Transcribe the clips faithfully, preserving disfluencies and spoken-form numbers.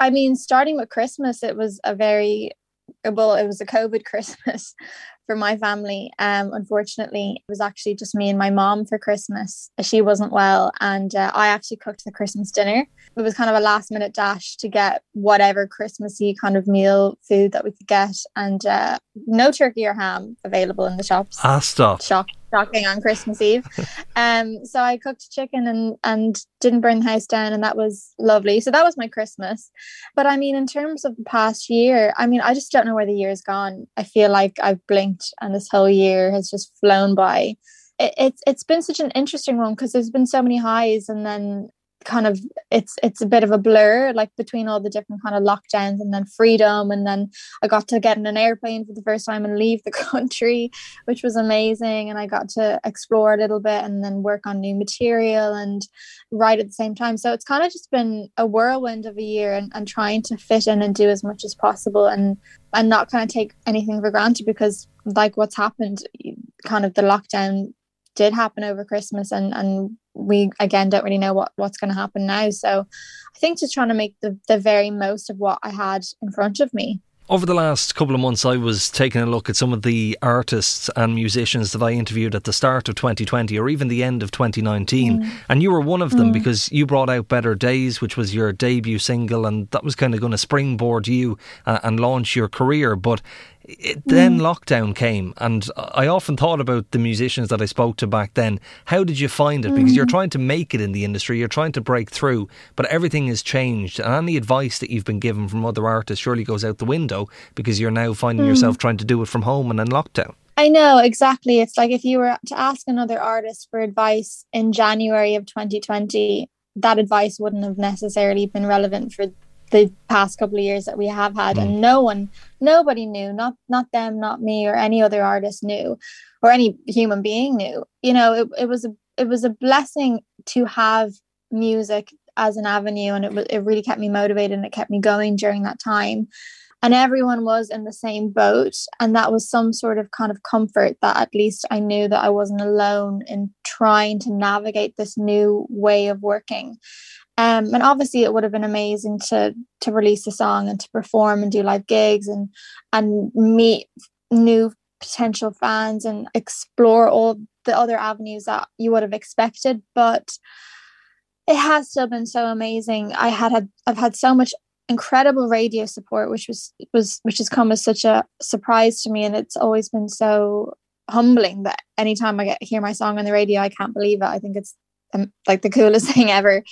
I mean, starting with Christmas, it was a very, well, it was a COVID Christmas for my family. Um, unfortunately, it was actually just me and my mom for Christmas. She wasn't well, and uh, I actually cooked the Christmas dinner. It was kind of a last minute dash to get whatever Christmassy kind of meal food that we could get, and uh, no turkey or ham available in the shops. Ah, stop. Shock, shocking on Christmas Eve. um, so I cooked chicken and and didn't burn the house down, and that was lovely. So that was my Christmas. But I mean, in terms of the past year, I mean, I just don't know where the year's gone. I feel like I've blinked and this whole year has just flown by. It, it's it's been such an interesting one because there's been so many highs, and then kind of it's it's a bit of a blur, like between all the different kind of lockdowns and then freedom, and then I got to get in an airplane for the first time and leave the country, which was amazing, and I got to explore a little bit and then work on new material and write at the same time. So it's kind of just been a whirlwind of a year, and, and trying to fit in and do as much as possible, and and not kind of take anything for granted, because like what's happened, kind of the lockdown did happen over Christmas, and and we again don't really know what what's going to happen now. So I think just trying to make the the very most of what I had in front of me. Over the last couple of months, I was taking a look at some of the artists and musicians that I interviewed at the start of twenty twenty or even the end of twenty nineteen. Mm. And you were one of them mm. because you brought out Better Days, which was your debut single, and that was kind of going to springboard you uh, and launch your career. But it, then mm. lockdown came, and I often thought about the musicians that I spoke to back then. How did you find it? Because mm. you're trying to make it in the industry, you're trying to break through, but everything has changed, and any advice that you've been given from other artists surely goes out the window because you're now finding mm. yourself trying to do it from home and in lockdown. I know, exactly. It's like if you were to ask another artist for advice in January of twenty twenty, that advice wouldn't have necessarily been relevant for the past couple of years that we have had. Mm. And no one, nobody knew, not not them, not me, or any other artist knew, or any human being knew. You know, it, it was a it was a blessing to have music as an avenue, and it was it really kept me motivated, and it kept me going during that time. And everyone was in the same boat, and that was some sort of kind of comfort that at least I knew that I wasn't alone in trying to navigate this new way of working. Um, and obviously it would have been amazing to to release a song and to perform and do live gigs and and meet new potential fans and explore all the other avenues that you would have expected. But it has still been so amazing. I had had I've had so much incredible radio support, which was was which has come as such a surprise to me, and it's always been so humbling that anytime I get hear my song on the radio, I can't believe it. I think it's um, like the coolest thing ever.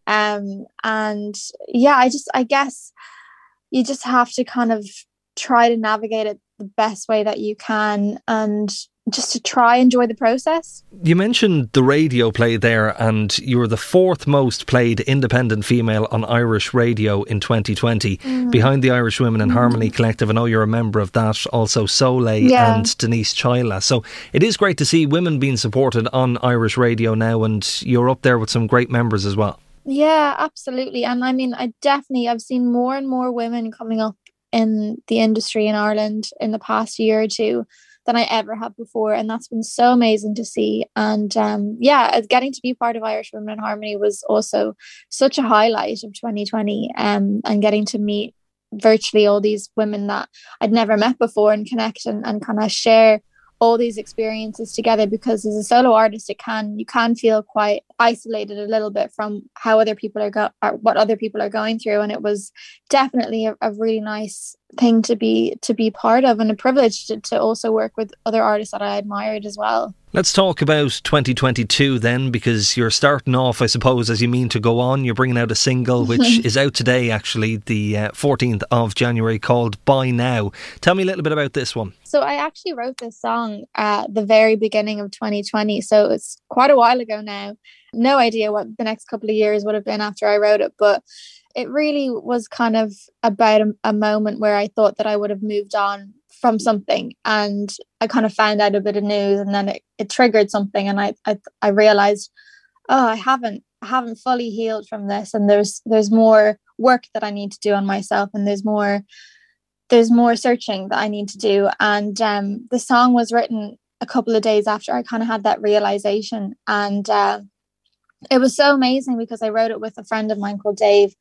Um, and yeah, I just I guess you just have to kind of try to navigate it the best way that you can, and just to try enjoy the process. You mentioned the radio play there, and you were the fourth most played independent female on Irish radio in twenty twenty, mm. behind the Irish Women in mm. Harmony Collective. I know you're a member of that, also Soleil yeah. and Denise Chyla. So it is great to see women being supported on Irish radio now, and you're up there with some great members as well. Yeah, absolutely. And I mean, I definitely, I've seen more and more women coming up in the industry in Ireland in the past year or two than I ever have before, and that's been so amazing to see. And um, yeah, getting to be part of Irish Women in Harmony was also such a highlight of twenty twenty, um, and getting to meet virtually all these women that I'd never met before and connect and, and kind of share all these experiences together, because as a solo artist, it can you can feel quite isolated a little bit from how other people are go or what other people are going through. And it was definitely a, a really nice thing to be to be part of, and a privilege to, to also work with other artists that I admired as well. Let's talk about twenty twenty-two then, because you're starting off, I suppose, as you mean to go on. You're bringing out a single which is out today, actually, the uh, fourteenth of January, called By Now. Tell me a little bit about this one. So I actually wrote this song at the very beginning of twenty twenty, so it's quite a while ago now. No idea what the next couple of years would have been after I wrote it, but it really was kind of about a, a moment where I thought that I would have moved on from something, and I kind of found out a bit of news, and then it, it triggered something, and I, I I realized, oh, I haven't I haven't fully healed from this, and there's there's more work that I need to do on myself, and there's more there's more searching that I need to do. And um, the song was written a couple of days after I kind of had that realization, and uh, it was so amazing because I wrote it with a friend of mine called Dave.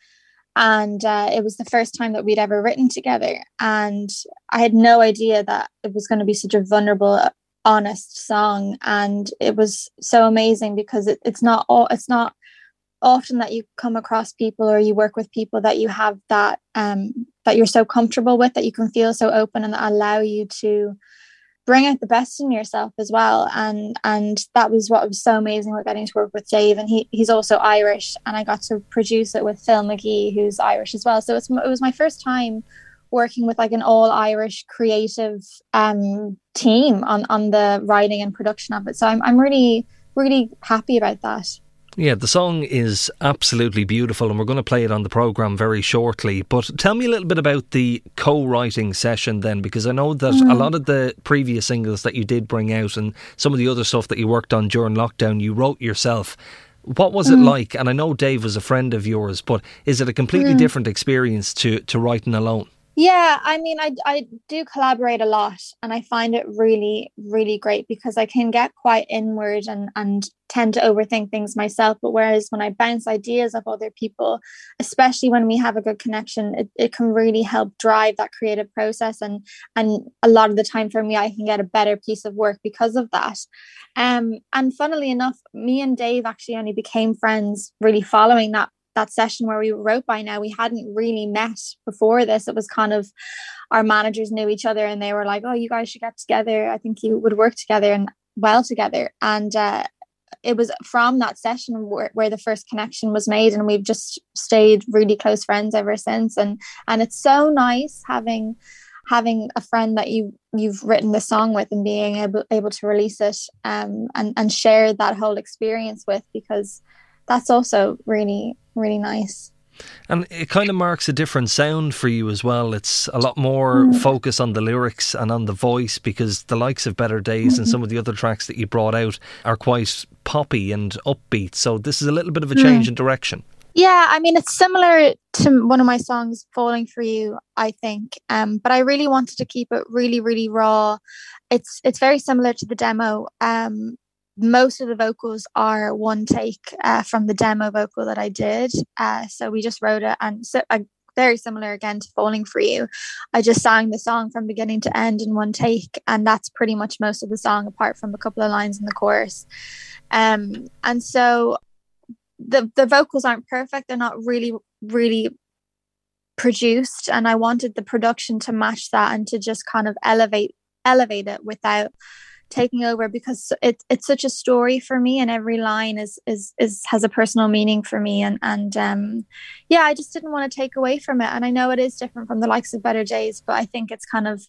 And uh, it was the first time that we'd ever written together. And I had no idea that it was going to be such a vulnerable, honest song. And it was so amazing because it, it's not all, it's not often that you come across people or you work with people that you have that, um, that you're so comfortable with, that you can feel so open and that allow you to bring out the best in yourself as well. And and that was what was so amazing about getting to work with Dave. And he he's also Irish, and I got to produce it with Phil McGee, who's Irish as well. So it's, it was my first time working with like an all Irish creative um team on on the writing and production of it. So I'm I'm really really happy about that. Yeah, the song is absolutely beautiful, and we're going to play it on the programme very shortly. But tell me a little bit about the co-writing session then, because I know that mm. a lot of the previous singles that you did bring out and some of the other stuff that you worked on during lockdown, you wrote yourself. What was mm. it like? And I know Dave was a friend of yours, but is it a completely mm. different experience to, to writing alone? Yeah, I mean, I, I do collaborate a lot, and I find it really, really great because I can get quite inward and, and tend to overthink things myself. But whereas when I bounce ideas off other people, especially when we have a good connection, it, it can really help drive that creative process. And, and a lot of the time for me, I can get a better piece of work because of that. Um, and funnily enough, me and Dave actually only became friends really following that that session where we wrote By Now. We hadn't really met before this. It was kind of, our managers knew each other and they were like, oh, you guys should get together. I think you would work together and well together. And uh, it was from that session where, where the first connection was made, and we've just stayed really close friends ever since. And and it's so nice having having a friend that you you've written the song with and being able able to release it um and and share that whole experience with, because that's also really, really nice. And it kind of marks a different sound for you as well. It's a lot more mm. focus on the lyrics and on the voice, because the likes of Better Days mm-hmm. and some of the other tracks that you brought out are quite poppy and upbeat. So this is a little bit of a change mm. in direction. Yeah, I mean, it's similar to one of my songs, Falling For You, I think. Um, but I really wanted to keep it really, really raw. It's it's very similar to the demo. Um, most of the vocals are one take uh, from the demo vocal that I did. Uh, so we just wrote it, and so, uh, very similar again to Falling For You. I just sang the song from beginning to end in one take, and that's pretty much most of the song, apart from a couple of lines in the chorus. Um, and so the the vocals aren't perfect. They're not really, really produced, and I wanted the production to match that and to just kind of elevate elevate it without taking over, because it, it's such a story for me, and every line is is is has a personal meaning for me, and and um yeah, I just didn't want to take away from it. And I know it is different from the likes of Better Days, but I think it's kind of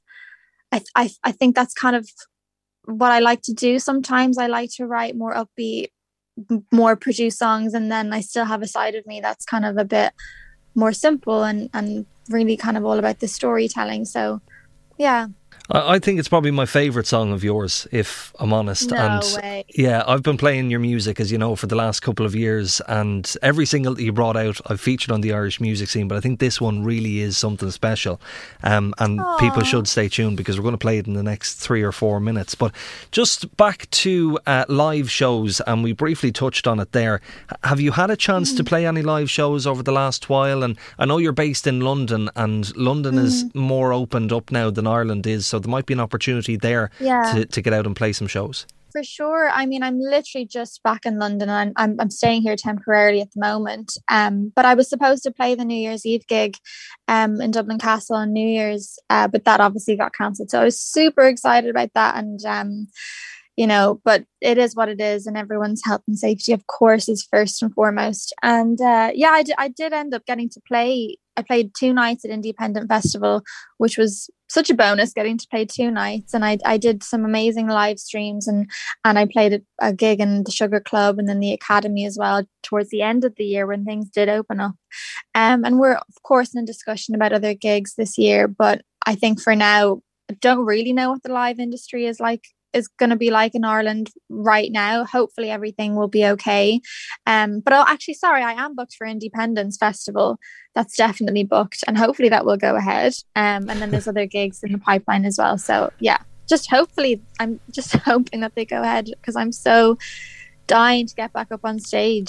I I, I think that's kind of what I like to do. Sometimes I like to write more upbeat, more produced songs, and then I still have a side of me that's kind of a bit more simple and and really kind of all about the storytelling. So yeah, I think it's probably my favourite song of yours, if I'm honest. No and way. Yeah, I've been playing your music, as you know, for the last couple of years, and every single that you brought out I've featured on the Irish music scene, but I think this one really is something special. Um, and Aww. People should stay tuned, because we're going to play it in the next three or four minutes. But just back to uh, live shows, and we briefly touched on it there. Have you had a chance mm. to play any live shows over the last while? And I know you're based in London, and London mm. is more opened up now than Ireland is, so there might be an opportunity there yeah. to, to get out and play some shows. For sure. I mean, I'm literally just back in London, and I'm, I'm I'm staying here temporarily at the moment. Um, but I was supposed to play the New Year's Eve gig, um, in Dublin Castle on New Year's, uh, but that obviously got cancelled. So I was super excited about that, and um, you know, but it is what it is, and everyone's health and safety, of course, is first and foremost. And uh, yeah, I, d- I did end up getting to play. I played two nights at Independent Festival, which was such a bonus, getting to play two nights. And I I did some amazing live streams, and and I played a, a gig in the Sugar Club and then the Academy as well towards the end of the year when things did open up. Um, and we're of course in discussion about other gigs this year, but I think for now I don't really know what the live industry is like is going to be like in Ireland right now. Hopefully everything will be okay. Um, but I'll actually, sorry, I am booked for Independence Festival. That's definitely booked, and hopefully that will go ahead. Um, and then there's other gigs in the pipeline as well. So yeah, just hopefully, I'm just hoping that they go ahead, because I'm so dying to get back up on stage.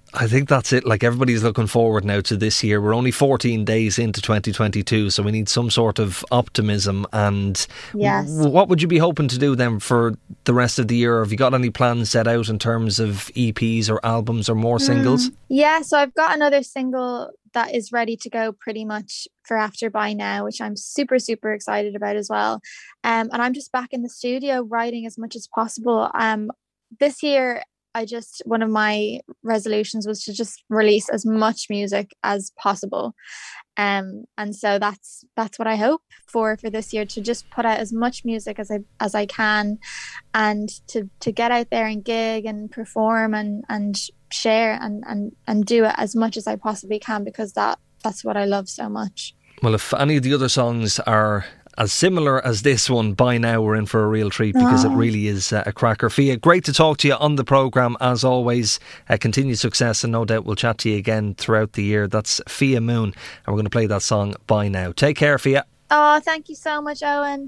I think that's it. Like, everybody's looking forward now to this year. We're only fourteen days into twenty twenty-two, so we need some sort of optimism. And yes. What would you be hoping to do then for the rest of the year? Have you got any plans set out in terms of E Ps or albums or more singles? Mm, yeah, so I've got another single that is ready to go pretty much for After By Now, which I'm super, super excited about as well. Um, and I'm just back in the studio writing as much as possible. Um, this year, I just, one of my resolutions was to just release as much music as possible. Um, and so that's that's what I hope for for this year, to just put out as much music as I as I can, and to to get out there and gig and perform and and share and and and do it as much as I possibly can, because that that's what I love so much. Well, if any of the other songs are as similar as this one, By Now we're in for a real treat, because oh. it really is uh, a cracker. Fia, great to talk to you on the programme as always. Uh, continued success, and no doubt we'll chat to you again throughout the year. That's Fia Moon, and we're going to play that song By Now. Take care, Fia. Oh, thank you so much, Owen.